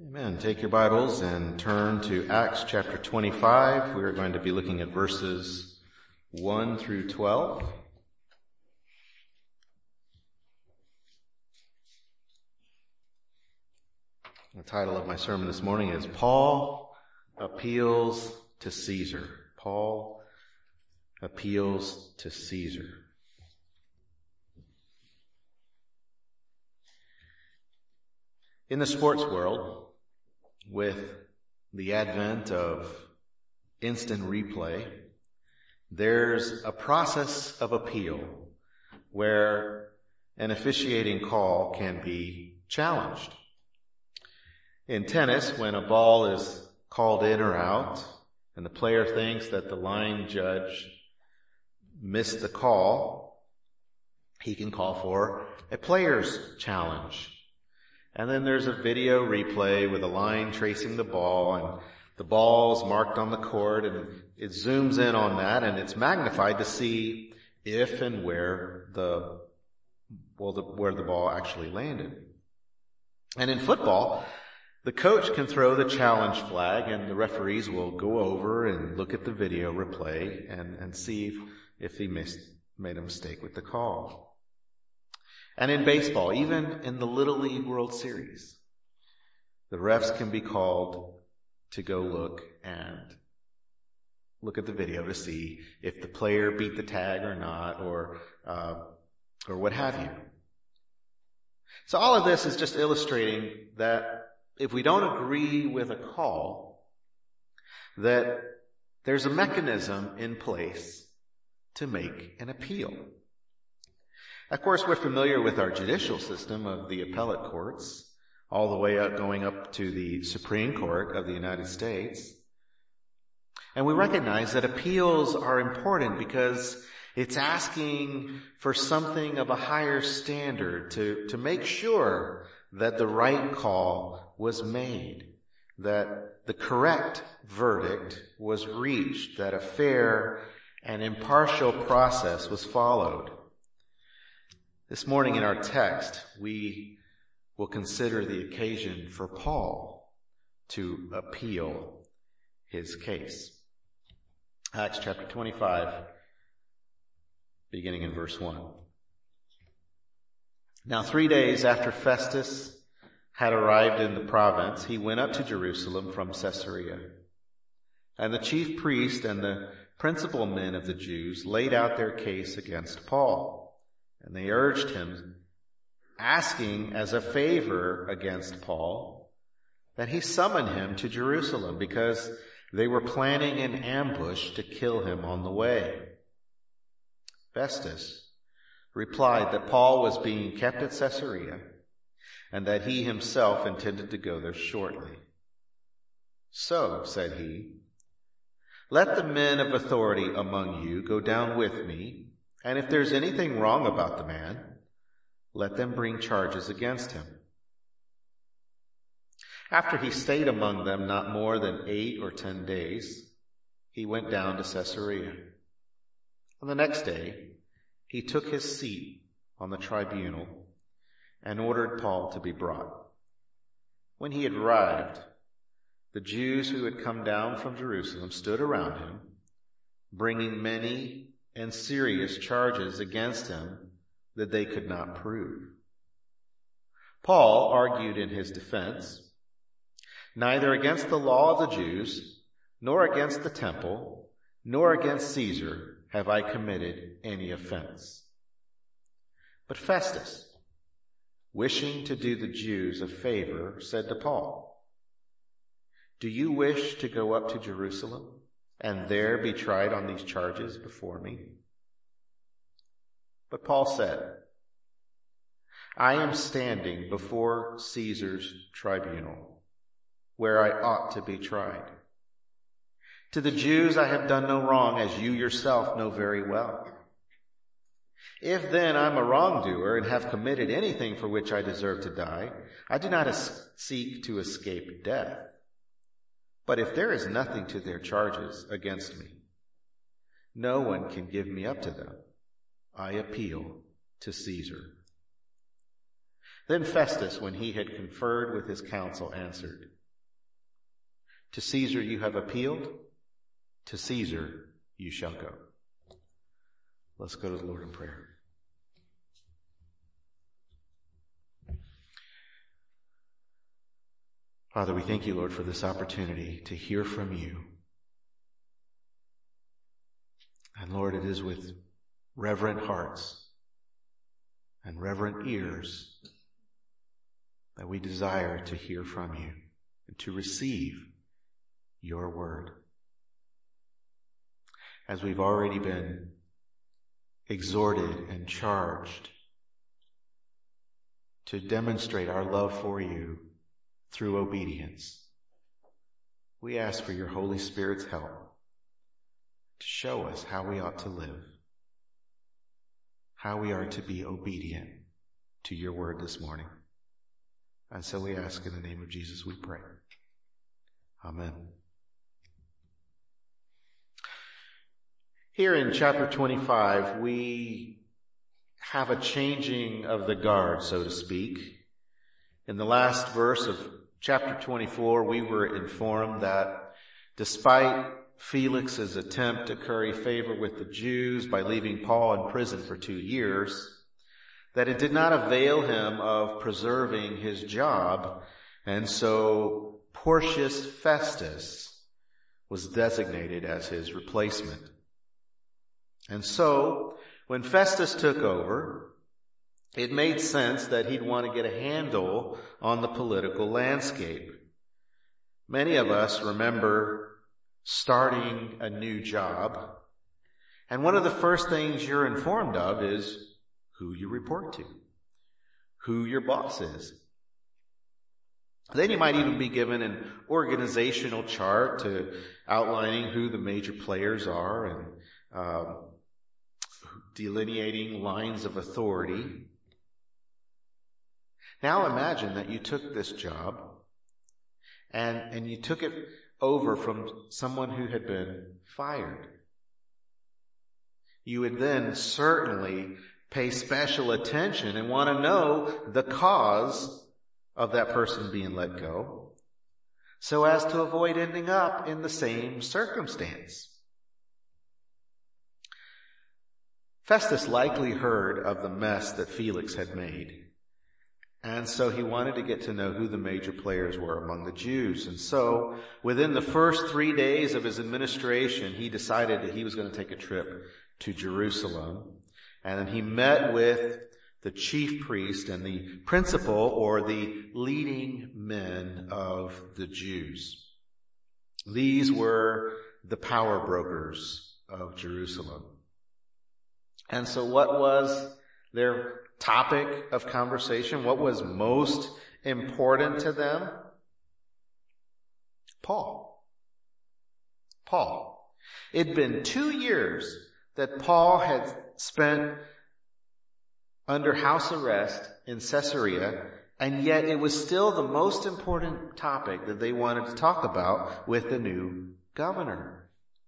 Amen. Take your Bibles and turn to Acts chapter 25. We are going to be looking at verses 1 through 12. The title of my sermon this morning is Paul Appeals to Caesar. Paul appeals to Caesar. In the sports world, with the advent of instant replay, there's a process of appeal where an officiating call can be challenged. In tennis, when a ball is called in or out, and the player thinks that the line judge missed the call, he can call for a player's challenge. And then there's a video replay with a line tracing the ball, and the ball is marked on the court, and it zooms in on that, and it's magnified to see if and where the ball actually landed. And in football, the coach can throw the challenge flag, and the referees will go over and look at the video replay and see if he made a mistake with the call. And in baseball, even in the Little League World Series, the refs can be called to go look at the video to see if the player beat the tag or not, or what have you. So all of this is just illustrating that if we don't agree with a call, that there's a mechanism in place to make an appeal. Of course, we're familiar with our judicial system of the appellate courts, all the way up, going up to the Supreme Court of the United States. And we recognize that appeals are important because it's asking for something of a higher standard to make sure that the right call was made, that the correct verdict was reached, that a fair and impartial process was followed. This morning in our text, we will consider the occasion for Paul to appeal his case. Acts chapter 25, beginning in verse 1. Now 3 days after Festus had arrived in the province, he went up to Jerusalem from Caesarea. And the chief priest and the principal men of the Jews laid out their case against Paul. And they urged him, asking as a favor against Paul, that he summon him to Jerusalem, because they were planning an ambush to kill him on the way. Festus replied that Paul was being kept at Caesarea, and that he himself intended to go there shortly. So, said he, let the men of authority among you go down with me, and if there's anything wrong about the man, let them bring charges against him. After he stayed among them not more than 8 or 10 days, he went down to Caesarea. On the next day, he took his seat on the tribunal and ordered Paul to be brought. When he had arrived, the Jews who had come down from Jerusalem stood around him, bringing many and serious charges against him that they could not prove. Paul argued in his defense, neither against the law of the Jews, nor against the temple, nor against Caesar have I committed any offense. But Festus, wishing to do the Jews a favor, said to Paul, do you wish to go up to Jerusalem and there be tried on these charges before me? But Paul said, I am standing before Caesar's tribunal, where I ought to be tried. To the Jews I have done no wrong, as you yourself know very well. If then I'm a wrongdoer and have committed anything for which I deserve to die, I do not seek to escape death. But if there is nothing to their charges against me, no one can give me up to them. I appeal to Caesar. Then Festus, when he had conferred with his council, answered, To Caesar you have appealed, to Caesar you shall go. Let's go to the Lord in prayer. Father, we thank you, Lord, for this opportunity to hear from you. And Lord, it is with reverent hearts and reverent ears that we desire to hear from you and to receive your word. As we've already been exhorted and charged to demonstrate our love for you through obedience, we ask for your Holy Spirit's help to show us how we ought to live, how we are to be obedient to your word this morning. And so we ask in the name of Jesus we pray. Amen. Here in chapter 25, we have a changing of the guard, so to speak. In the last verse of chapter 24, we were informed that despite Felix's attempt to curry favor with the Jews by leaving Paul in prison for 2 years, that it did not avail him of preserving his job, and so Porcius Festus was designated as his replacement. And so, when Festus took over, it made sense that he'd want to get a handle on the political landscape. Many of us remember starting a new job, and one of the first things you're informed of is who you report to, who your boss is. Then you might even be given an organizational chart to outlining who the major players are and delineating lines of authority. Now imagine that you took this job and you took it over from someone who had been fired. You would then certainly pay special attention and want to know the cause of that person being let go, so as to avoid ending up in the same circumstance. Festus likely heard of the mess that Felix had made, and so he wanted to get to know who the major players were among the Jews. And so within the first 3 days of his administration, he decided that he was going to take a trip to Jerusalem. And then he met with the chief priest and the principal or the leading men of the Jews. These were the power brokers of Jerusalem. And so what was their topic of conversation? What was most important to them? Paul. It'd been 2 years that Paul had spent under house arrest in Caesarea, and yet it was still the most important topic that they wanted to talk about with the new governor.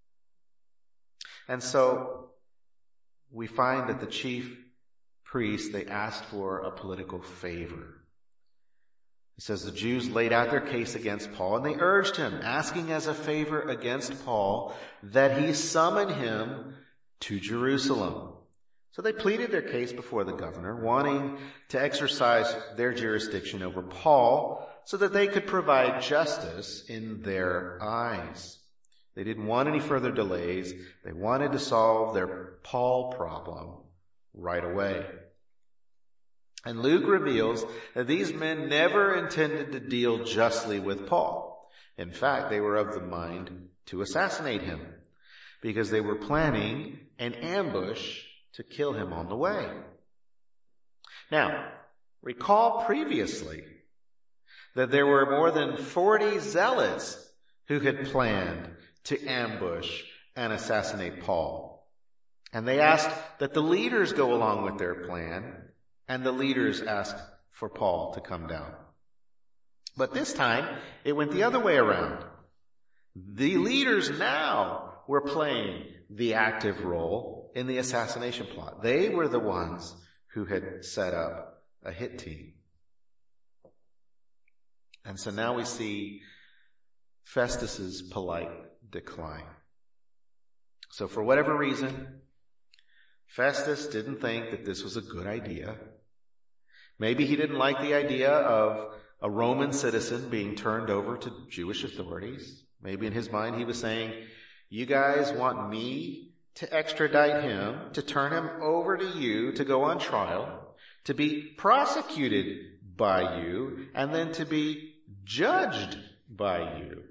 And so we find that the chief priests, they asked for a political favor. It says the Jews laid out their case against Paul, and they urged him, asking as a favor against Paul that he summon him to Jerusalem. So they pleaded their case before the governor, wanting to exercise their jurisdiction over Paul so that they could provide justice in their eyes. They didn't want any further delays. They wanted to solve their Paul problem right away. And Luke reveals that these men never intended to deal justly with Paul. In fact, they were of the mind to assassinate him because they were planning an ambush to kill him on the way. Now, recall previously that there were more than 40 zealots who had planned to ambush and assassinate Paul. And they asked that the leaders go along with their plan, and the leaders asked for Paul to come down. But this time, it went the other way around. The leaders now were playing the active role in the assassination plot. They were the ones who had set up a hit team. And so now we see Festus's polite decline. So for whatever reason, Festus didn't think that this was a good idea. Maybe he didn't like the idea of a Roman citizen being turned over to Jewish authorities. Maybe in his mind he was saying, you guys want me to extradite him, to turn him over to you, to go on trial, to be prosecuted by you, and then to be judged by you.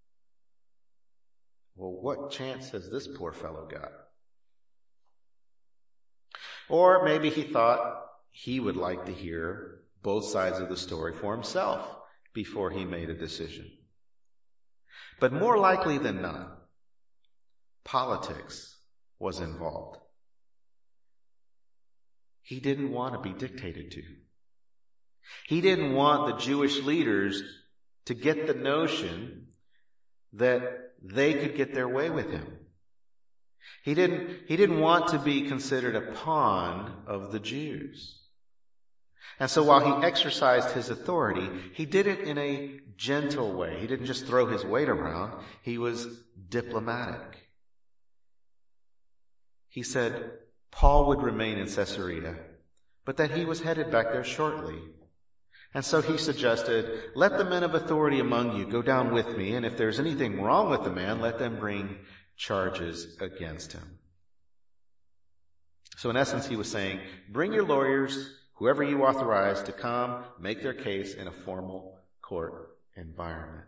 Well, what chance has this poor fellow got? Or maybe he thought he would like to hear both sides of the story for himself before he made a decision. But more likely than not, politics was involved. He didn't want to be dictated to. He didn't want the Jewish leaders to get the notion that they could get their way with him. He didn't want to be considered a pawn of the Jews. And so while he exercised his authority, he did it in a gentle way. He didn't just throw his weight around. He was diplomatic. He said Paul would remain in Caesarea, but that he was headed back there shortly. And so he suggested, let the men of authority among you go down with me, and if there's anything wrong with the man, let them bring charges against him. So in essence, he was saying, bring your lawyers, whoever you authorize, to come make their case in a formal court environment.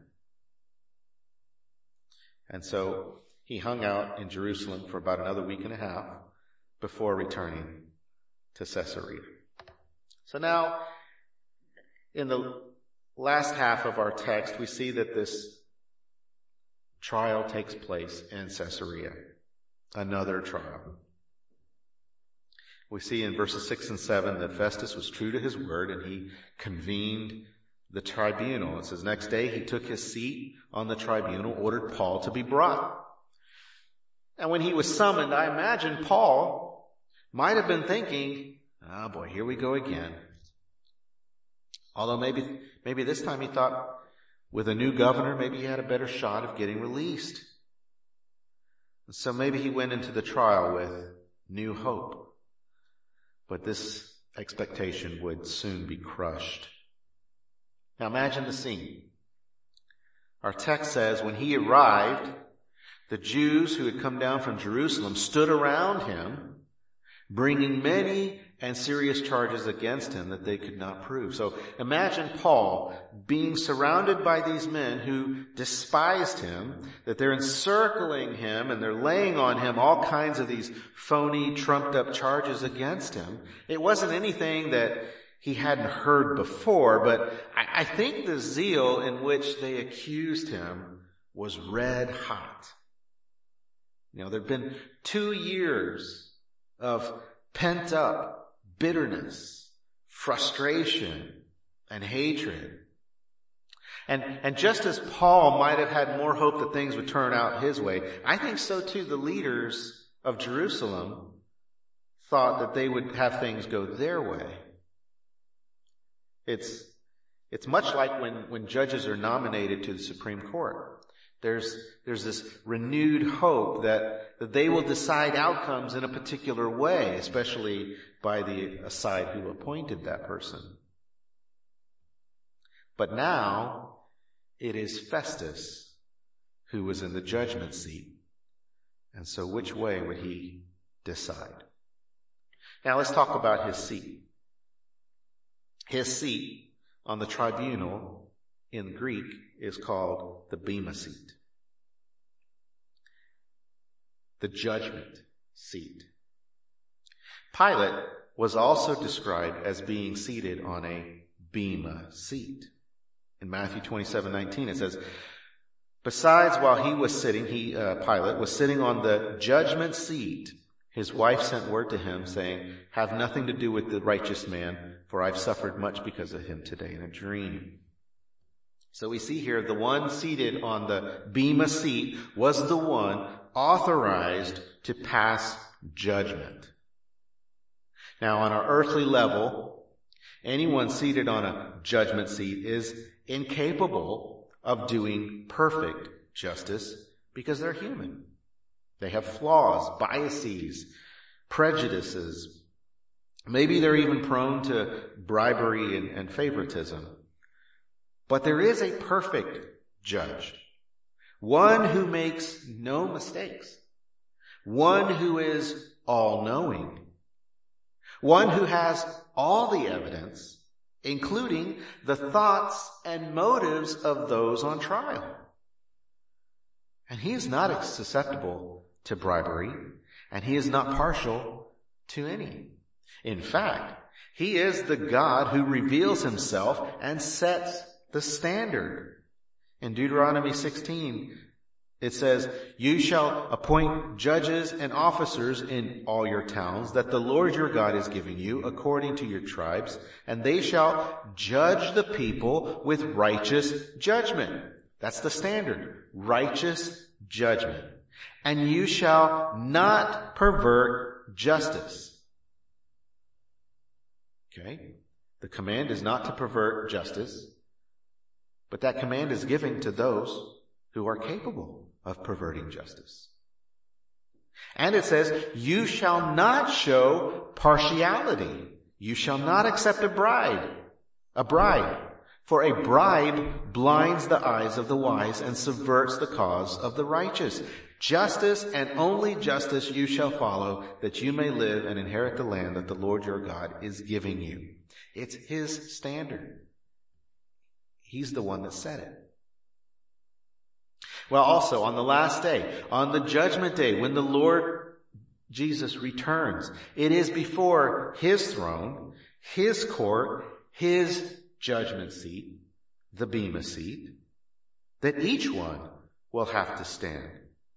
And so he hung out in Jerusalem for about another week and a half before returning to Caesarea. So now, in the last half of our text, we see that this trial takes place in Caesarea. Another trial. We see in verses 6 and 7 that Festus was true to his word and he convened the tribunal. It says, next day he took his seat on the tribunal, ordered Paul to be brought. And when he was summoned, I imagine Paul might have been thinking, oh boy, here we go again. Although maybe this time he thought with a new governor, maybe he had a better shot of getting released. So maybe he went into the trial with new hope. But this expectation would soon be crushed. Now imagine the scene. Our text says when he arrived, the Jews who had come down from Jerusalem stood around him, bringing many and serious charges against him that they could not prove. So imagine Paul being surrounded by these men who despised him, that they're encircling him and they're laying on him all kinds of these phony, trumped up charges against him. It wasn't anything that he hadn't heard before, but I think the zeal in which they accused him was red hot. You know, there'd been 2 years of pent up bitterness, frustration, and hatred. And just as Paul might have had more hope that things would turn out his way, I think so too the leaders of Jerusalem thought that they would have things go their way. It's much like when judges are nominated to the Supreme Court. There's this renewed hope that they will decide outcomes in a particular way, especially by the side who appointed that person. But now it is Festus who was in the judgment seat. And so which way would he decide? Now let's talk about his seat. His seat on the tribunal in Greek is called the Bema seat. The judgment seat. Pilate was also described as being seated on a Bema seat. In Matthew 27:19 it says, besides, while he was sitting, Pilate was sitting on the judgment seat, his wife sent word to him saying, have nothing to do with the righteous man, for I've suffered much because of him today in a dream. So we see here the one seated on the Bema seat was the one authorized to pass judgment. Now on our earthly level, anyone seated on a judgment seat is incapable of doing perfect justice because they're human. They have flaws, biases, prejudices. Maybe they're even prone to bribery and favoritism. But there is a perfect judge, one who makes no mistakes, one who is all-knowing, one who has all the evidence, including the thoughts and motives of those on trial. And he is not susceptible to bribery, and he is not partial to any. In fact, he is the God who reveals himself and sets the standard. In Deuteronomy 16, it says, "You shall appoint judges and officers in all your towns that the Lord your God is giving you according to your tribes, and they shall judge the people with righteous judgment." That's the standard. Righteous judgment. "And you shall not pervert justice." Okay? The command is not to pervert justice, but that command is given to those who are capable of perverting justice. And it says, "You shall not show partiality. You shall not accept a bribe. For a bribe blinds the eyes of the wise and subverts the cause of the righteous. Justice and only justice you shall follow, that you may live and inherit the land that the Lord your God is giving you." It's his standard. He's the one that set it. Well, also on the last day, on the judgment day, when the Lord Jesus returns, it is before his throne, his court, his judgment seat, the Bema seat, that each one will have to stand.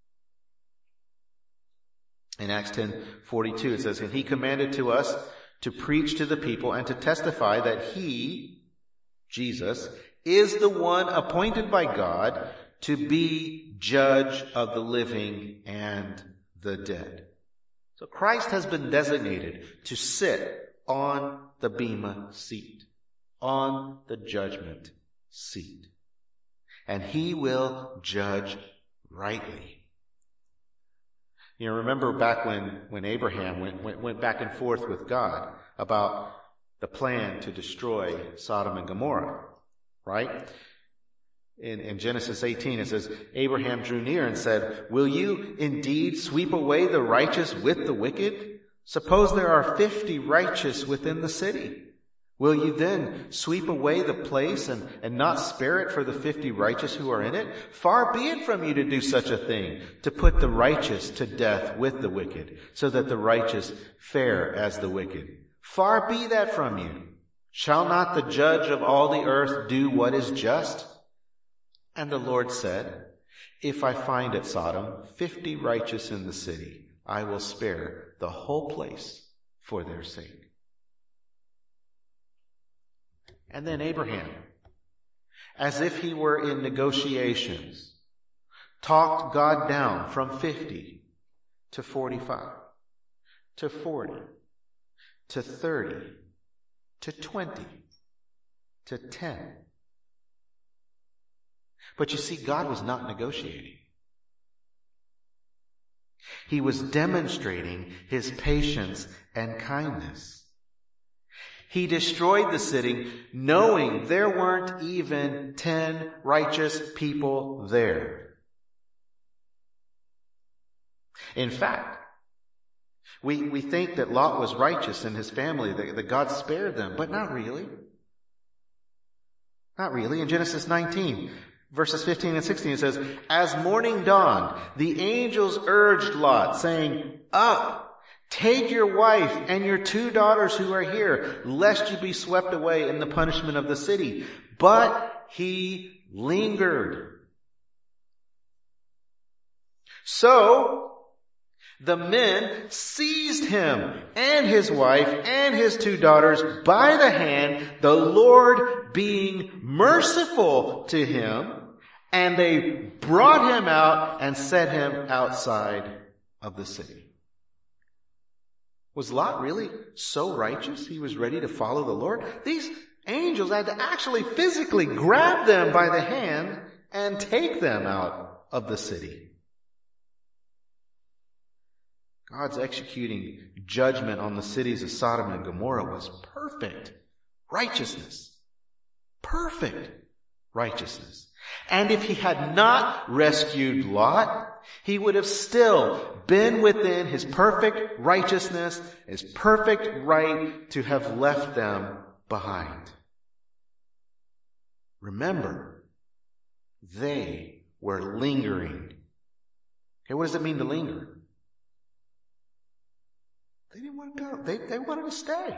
In Acts 10:42, it says, "And he commanded to us to preach to the people and to testify that he," Jesus, "is the one appointed by God to be judge of the living and the dead." So Christ has been designated to sit on the Bema seat, on the judgment seat. And he will judge rightly. You know, remember back when Abraham went back and forth with God about the plan to destroy Sodom and Gomorrah, right? In Genesis 18, it says, "Abraham drew near and said, 'Will you indeed sweep away the righteous with the wicked? Suppose there are 50 righteous within the city. Will you then sweep away the place and not spare it for the 50 righteous who are in it? Far be it from you to do such a thing, to put the righteous to death with the wicked, so that the righteous fare as the wicked. Far be that from you. Shall not the judge of all the earth do what is just?' And the Lord said, 'If I find at Sodom 50 righteous in the city, I will spare the whole place for their sake.'" And then Abraham, as if he were in negotiations, talked God down from 50 to 45, to 40, to 30, to 20, to 10. But you see, God was not negotiating. He was demonstrating his patience and kindness. He destroyed the city knowing there weren't even 10 righteous people there. In fact, we think that Lot was righteous and his family, that God spared them, but not really. Not really. In Genesis 19, verses 15 and 16, it says, "As morning dawned, the angels urged Lot, saying, 'Up, take your wife and your 2 daughters who are here, lest you be swept away in the punishment of the city.' But he lingered. So the men seized him and his wife and his 2 daughters by the hand, the Lord being merciful to him, and they brought him out and set him outside of the city." Was Lot really so righteous he was ready to follow the Lord? These angels had to actually physically grab them by the hand and take them out of the city. God's executing judgment on the cities of Sodom and Gomorrah was perfect righteousness. Perfect righteousness. And if he had not rescued Lot, he would have still been within his perfect righteousness, his perfect right to have left them behind. Remember, they were lingering. Okay, what does it mean to linger? They didn't want to go. They wanted to stay.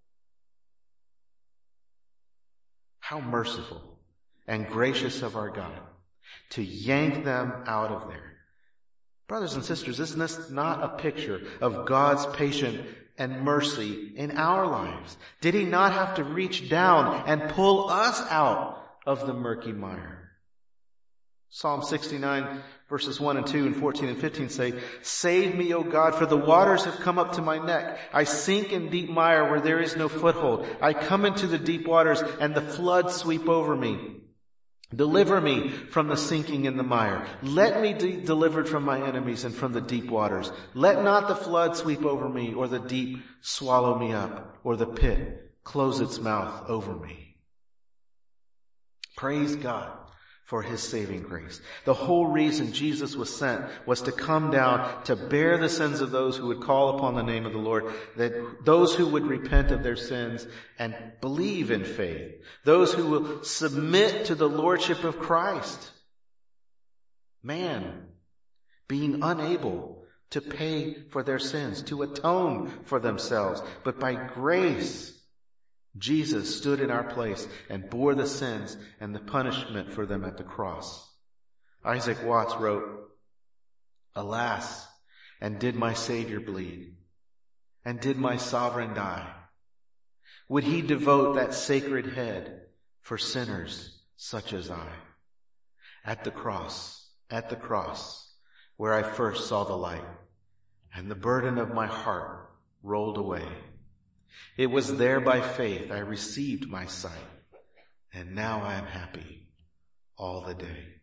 How merciful and gracious of our God to yank them out of there. Brothers and sisters, isn't this not a picture of God's patience and mercy in our lives? Did he not have to reach down and pull us out of the murky mire? Psalm 69 verses 1 and 2 and 14 and 15 say, "Save me, O God, for the waters have come up to my neck. I sink in deep mire where there is no foothold. I come into the deep waters and the floods sweep over me. Deliver me from the sinking in the mire. Let me be delivered from my enemies and from the deep waters. Let not the flood sweep over me, or the deep swallow me up, or the pit close its mouth over me." Praise God for his saving grace. The whole reason Jesus was sent was to come down to bear the sins of those who would call upon the name of the Lord, that those who would repent of their sins and believe in faith, those who will submit to the lordship of Christ. Man being unable to pay for their sins, to atone for themselves, but by grace Jesus stood in our place and bore the sins and the punishment for them at the cross. Isaac Watts wrote, "Alas, and did my Savior bleed? And did my sovereign die? Would he devote that sacred head for sinners such as I? At the cross, where I first saw the light, and the burden of my heart rolled away. It was there by faith I received my sight, and now I am happy all the day."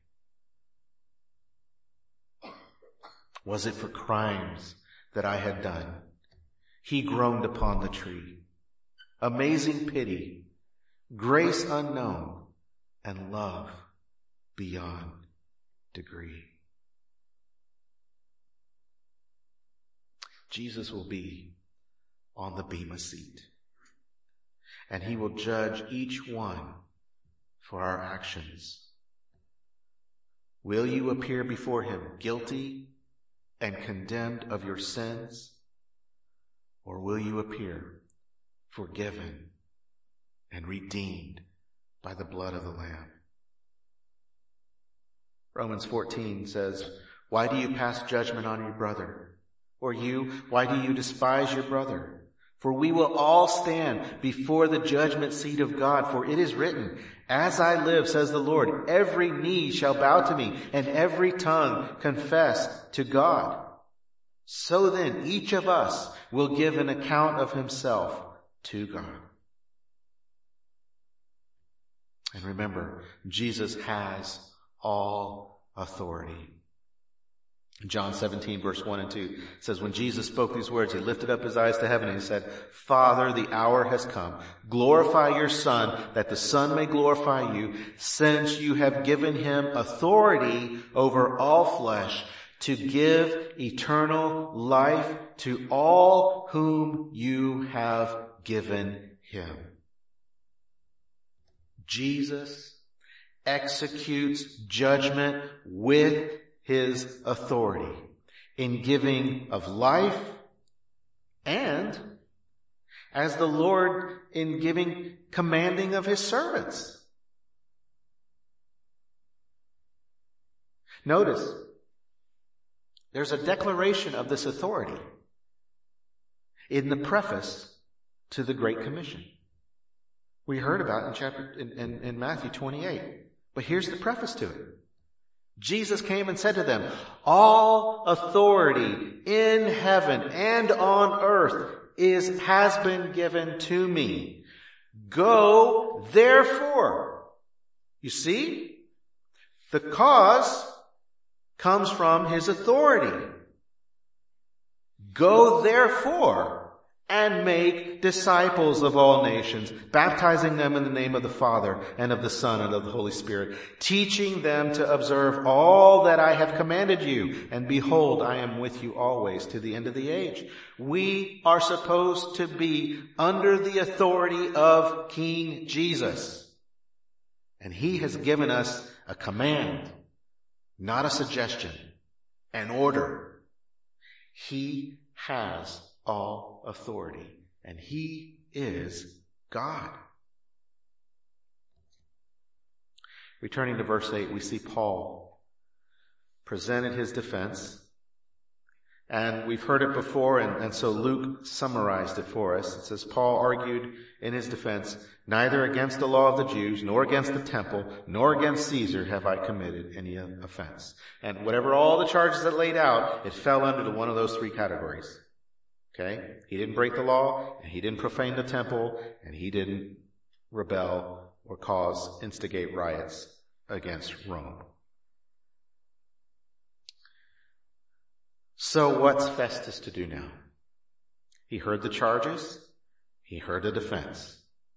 Was it for crimes that I had done? He groaned upon the tree. Amazing pity, grace unknown, and love beyond degree. Jesus will be on the bema seat, and he will judge each one for our actions. Will you appear before him guilty and condemned of your sins, or will you appear forgiven and redeemed by the blood of the Lamb? Romans 14 says, "Why do you pass judgment on your brother? Or you, why do you despise your brother? For we will all stand before the judgment seat of God. For it is written, as I live, says the Lord, every knee shall bow to me, and every tongue confess to God. So then, each of us will give an account of himself to God." And remember, Jesus has all authority. John 17 verse 1 and 2 says, when Jesus spoke these words, he lifted up his eyes to heaven and he said, "Father, the hour has come. Glorify your Son, that the Son may glorify you, since you have given him authority over all flesh, to give eternal life to all whom you have given him." Jesus executes judgment with his authority in giving of life, and as the Lord in giving commanding of his servants. Notice, there's a declaration of this authority in the preface to the Great Commission. We heard about in Matthew 28. But here's the preface to it. Jesus came and said to them, "All authority in heaven and on earth has been given to me. Go, therefore." You see? The cause comes from his authority. Go therefore and make disciples of all nations, baptizing them in the name of the Father and of the Son and of the Holy Spirit, teaching them to observe all that I have commanded you. And behold, I am with you always to the end of the age. We are supposed to be under the authority of King Jesus. And he has given us a command, not a suggestion, an order. He has all authority, and he is God. Returning to verse 8, we see Paul presented his defense, and we've heard it before, and so Luke summarized it for us. It says, Paul argued in his defense, neither against the law of the Jews, nor against the temple, nor against Caesar have I committed any offense. And whatever all the charges that laid out, it fell under one of those three categories. Okay? He didn't break the law, and he didn't profane the temple, and he didn't rebel or instigate riots against Rome. So what's Festus to do now? He heard the charges. He heard the defense.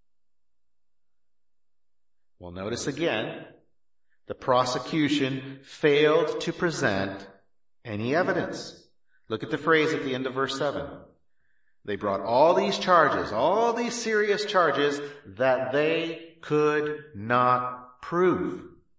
Well, notice again, the prosecution failed to present any evidence. Look at the phrase at the end of verse 7. They brought all these charges, all these serious charges that they could not prove.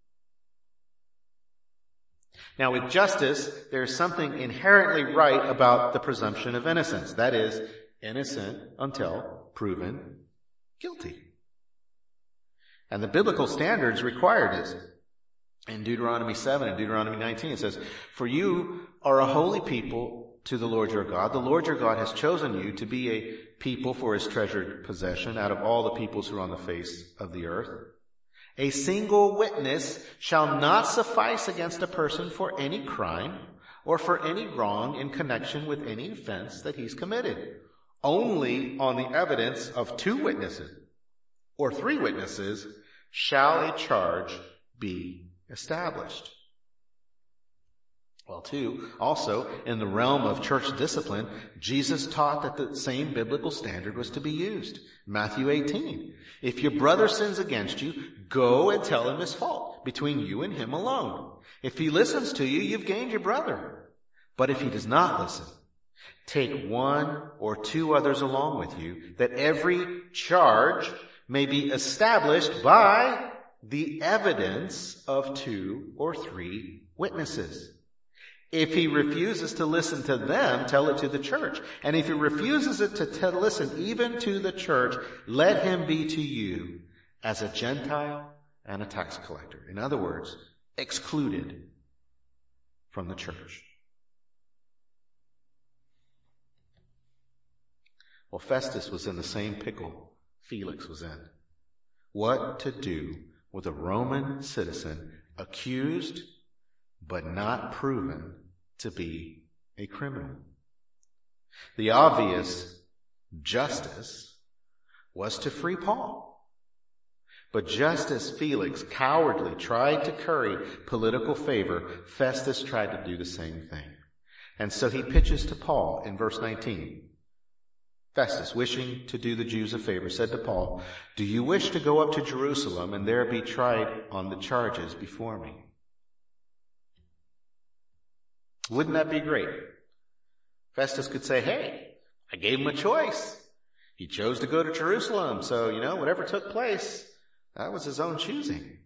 Now with justice, there's something inherently right about the presumption of innocence. That is, innocent until proven guilty. And the biblical standards require this. In Deuteronomy 7 and Deuteronomy 19, it says, for you are a holy people to the Lord your God. The Lord your God has chosen you to be a people for his treasured possession out of all the peoples who are on the face of the earth. A single witness shall not suffice against a person for any crime or for any wrong in connection with any offense that he's committed. Only on the evidence of 2 witnesses or 3 witnesses shall a charge be established. Well, too, also in the realm of church discipline, Jesus taught that the same biblical standard was to be used. Matthew 18. If your brother sins against you, go and tell him his fault between you and him alone. If he listens to you, you've gained your brother. But if he does not listen, take 1 or 2 others along with you, that every charge may be established by the evidence of 2 or 3 witnesses. If he refuses to listen to them, tell it to the church. And if he refuses to listen even to the church, let him be to you as a Gentile and a tax collector. In other words, excluded from the church. Well, Festus was in the same pickle Felix was in. What to do with a Roman citizen accused but not proven to be a criminal? The obvious justice was to free Paul. But just as Felix cowardly tried to curry political favor, Festus tried to do the same thing. And so he pitches to Paul in verse 19. Festus, wishing to do the Jews a favor, said to Paul, do you wish to go up to Jerusalem and there be tried on the charges before me? Wouldn't that be great? Festus could say, hey, I gave him a choice. He chose to go to Jerusalem. So, whatever took place, that was his own choosing.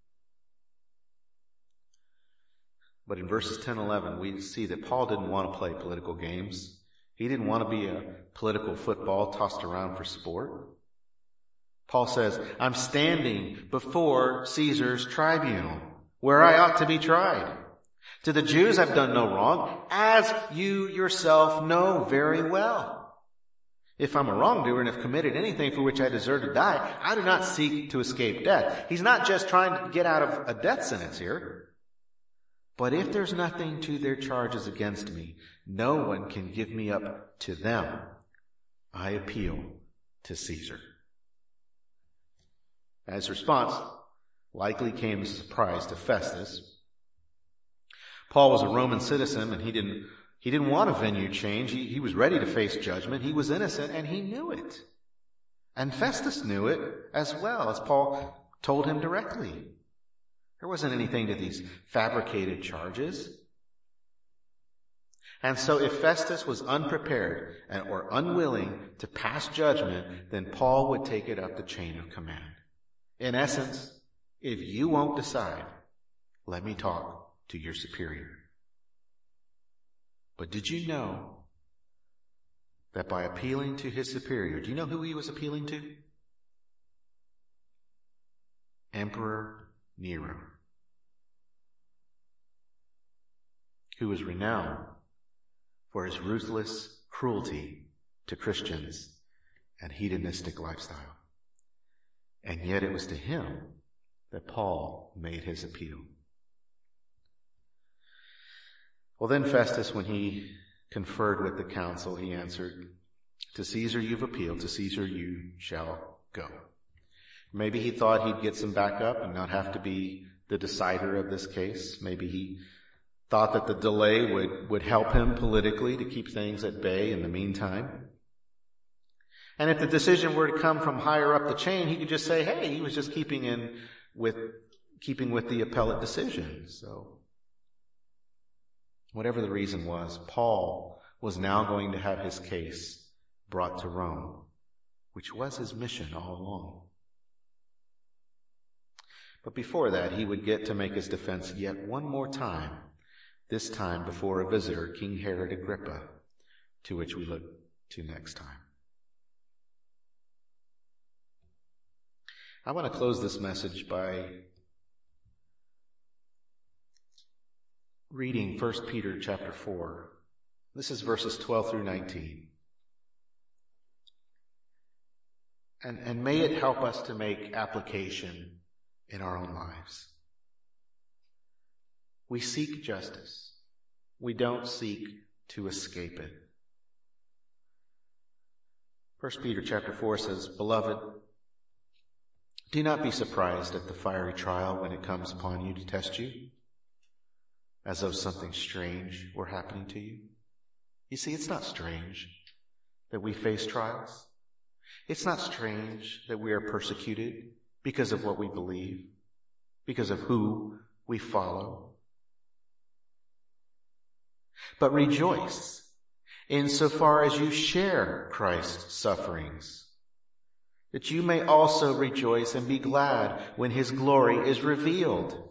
But in verses 10 and 11, we see that Paul didn't want to play political games. He didn't want to be a political football tossed around for sport. Paul says, I'm standing before Caesar's tribunal, where I ought to be tried. To the Jews I've done no wrong, as you yourself know very well. If I'm a wrongdoer and have committed anything for which I deserve to die, I do not seek to escape death. He's not just trying to get out of a death sentence here. But if there's nothing to their charges against me, no one can give me up to them. I appeal to Caesar. As response, likely came as a surprise to Festus. Paul was a Roman citizen, and he didn't want a venue change. He was ready to face judgment. He was innocent, and he knew it. And Festus knew it as well, as Paul told him directly. There wasn't anything to these fabricated charges. And so if Festus was unprepared or unwilling to pass judgment, then Paul would take it up the chain of command. In essence, if you won't decide, let me talk to your superior. But did you know that by appealing to his superior, do you know who he was appealing to? Emperor Nero, who was renowned for his ruthless cruelty to Christians and hedonistic lifestyle. And yet it was to him that Paul made his appeal. Well, then Festus, when he conferred with the council, he answered, "To Caesar you've appealed, to Caesar you shall go." Maybe he thought he'd get some backup and not have to be the decider of this case. Maybe he thought that the delay would help him politically to keep things at bay in the meantime. And if the decision were to come from higher up the chain, he could just say, hey, he was just keeping with the appellate decision. So whatever the reason was, Paul was now going to have his case brought to Rome, which was his mission all along. But before that, he would get to make his defense yet one more time, this time before a visitor, King Herod Agrippa, to which we look to next time. I want to close this message by reading 1 Peter chapter 4. This is verses 12 through 19. And may it help us to make application in our own lives. We seek justice. We don't seek to escape it. 1 Peter chapter 4 says, "Beloved, do not be surprised at the fiery trial when it comes upon you to test you, as though something strange were happening to you." You see, it's not strange that we face trials. It's not strange that we are persecuted because of what we believe, because of who we follow. But rejoice insofar as you share Christ's sufferings, that you may also rejoice and be glad when his glory is revealed.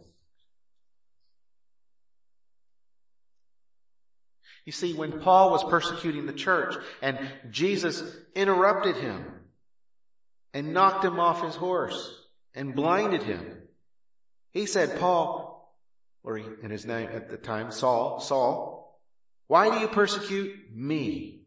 You see, when Paul was persecuting the church and Jesus interrupted him and knocked him off his horse and blinded him, he said, Paul, or in his name at the time, Saul, why do you persecute me?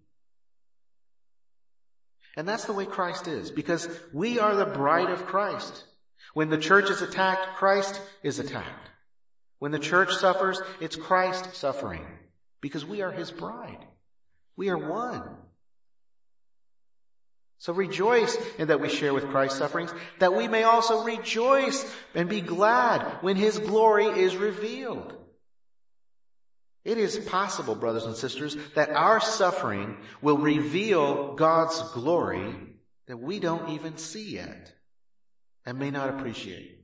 And that's the way Christ is, because we are the bride of Christ. When the church is attacked, Christ is attacked. When the church suffers, it's Christ suffering, because we are his bride. We are one. So rejoice in that we share with Christ's sufferings, that we may also rejoice and be glad when his glory is revealed. It is possible, brothers and sisters, that our suffering will reveal God's glory that we don't even see yet and may not appreciate.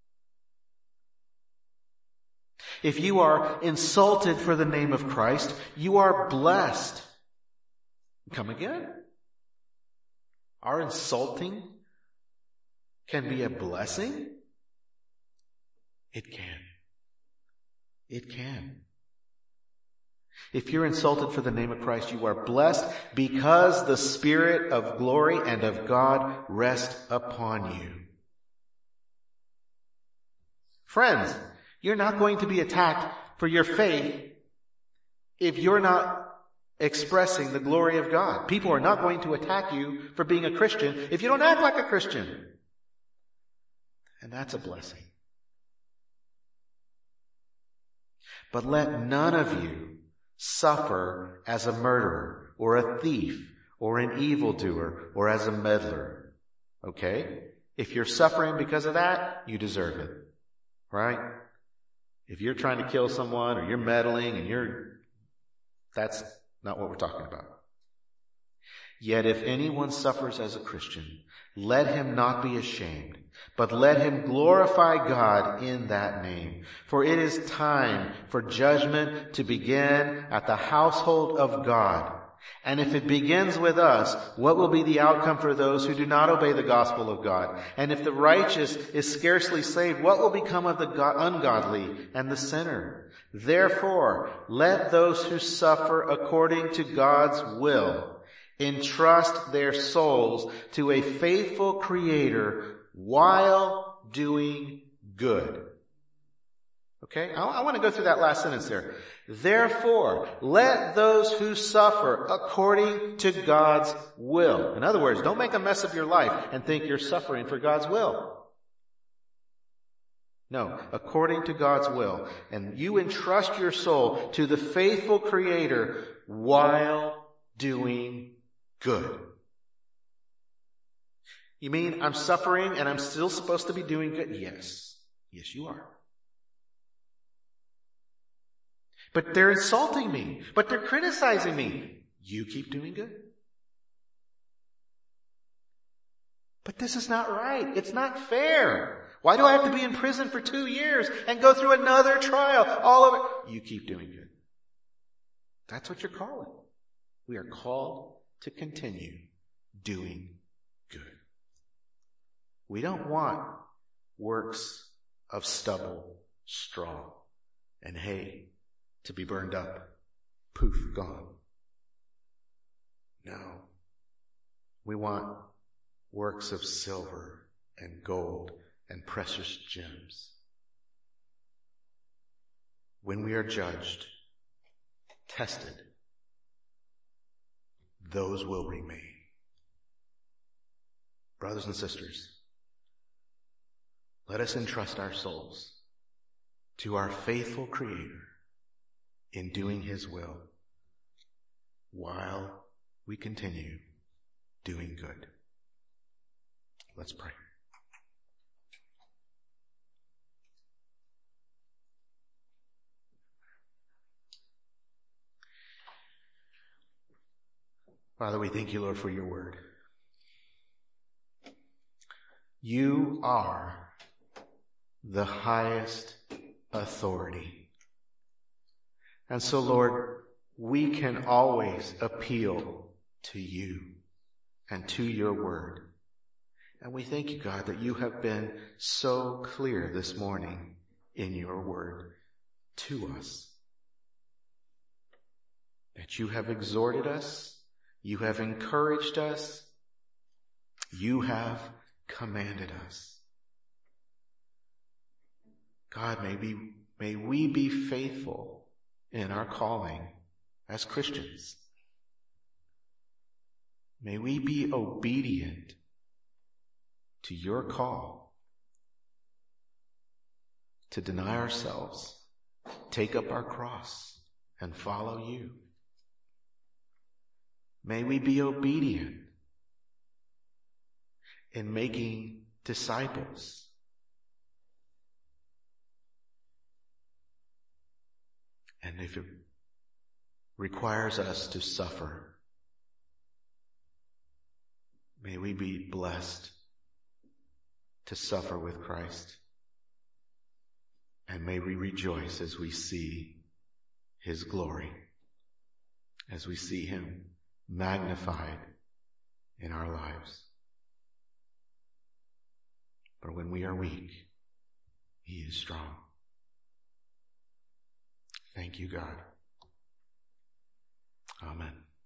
If you are insulted for the name of Christ, you are blessed. Come again? Our insulting can be a blessing? It can. It can. If you're insulted for the name of Christ, you are blessed because the Spirit of glory and of God rest upon you. Friends, you're not going to be attacked for your faith if you're not expressing the glory of God. People are not going to attack you for being a Christian if you don't act like a Christian. And that's a blessing. But let none of you suffer as a murderer or a thief or an evildoer or as a meddler. Okay? If you're suffering because of that, you deserve it. Right? If you're trying to kill someone or you're meddling that's not what we're talking about. Yet if anyone suffers as a Christian, let him not be ashamed, but let him glorify God in that name. For it is time for judgment to begin at the household of God. And if it begins with us, what will be the outcome for those who do not obey the gospel of God? And if the righteous is scarcely saved, what will become of the ungodly and the sinner? Therefore, let those who suffer according to God's will entrust their souls to a faithful Creator while doing good. Okay? I want to go through that last sentence there. Therefore, let those who suffer according to God's will. In other words, don't make a mess of your life and think you're suffering for God's will. No, according to God's will. And you entrust your soul to the faithful Creator while doing good. You mean I'm suffering and I'm still supposed to be doing good? Yes. Yes, you are. But they're insulting me. But they're criticizing me. You keep doing good. But this is not right. It's not fair. Why do I have to be in prison for 2 years and go through another trial all over? You keep doing good. That's what you're calling. We are called to continue doing good. We don't want works of stubble, straw, and hay to be burned up. Poof, gone. No. We want works of silver and gold and precious gems. When we are judged, tested, those will remain. Brothers and sisters, let us entrust our souls to our faithful Creator in doing His will while we continue doing good. Let's pray. Father, we thank you, Lord, for your word. You are the highest authority. And so, Lord, we can always appeal to you and to your word. And we thank you, God, that you have been so clear this morning in your word to us. That you have exhorted us. You have encouraged us. You have commanded us. God, may we be faithful in our calling as Christians. May we be obedient to your call to deny ourselves, take up our cross, and follow you. May we be obedient in making disciples. And if it requires us to suffer, may we be blessed to suffer with Christ. And may we rejoice as we see His glory, as we see Him magnified in our lives. For when we are weak, He is strong. Thank you, God. Amen.